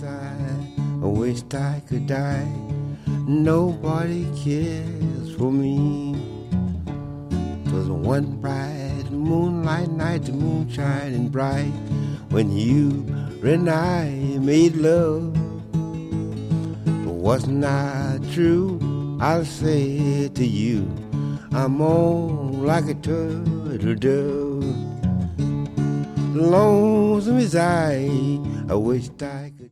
I wished I could die. Nobody cares for me. 'Twas one bright moonlight night, the moon shining bright, when you and I made love. But wasn't I true? I'll say to you, I'm on like a turtle dove. Lonesome as I wished I could.